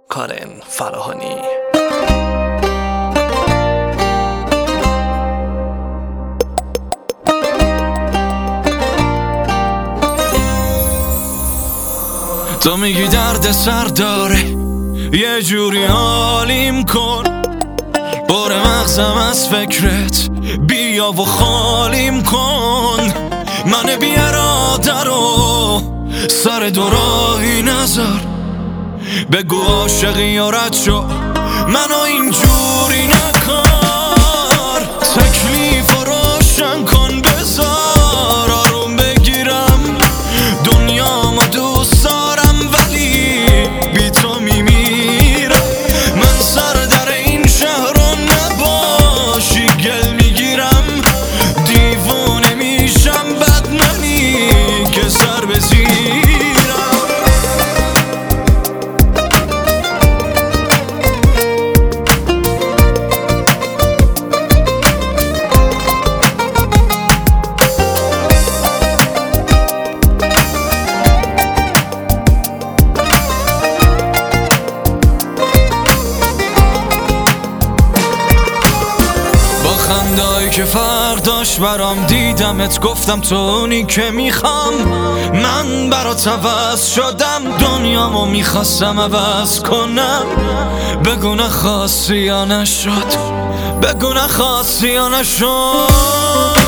کارن فراهانی. تو میگی درد سر داره، یه جوری حالیم کن، بار مغزم از فکرت بیا و خالیم کن. من بی اراده رو سر دوراهی نذار، بگو عاشقی یا رد شو، منو اینجوری نکار. تکلیف رو روشن کن، بذار آروم بگیرم، دنیامو دوست دارم ولی بی تو میمیرم. من سر در این شهر رو نباشی گل میگیرم، دیوونه میشم بد منی که سر بزیرم. خندایی که فرق داشت برام دیدمت، گفتم تو اونی که میخوام. من برات عوض شدم، دنیامو میخواستم عوض کنم. بگو نخواستی یا نشد، بگو نخواستی یا نشد.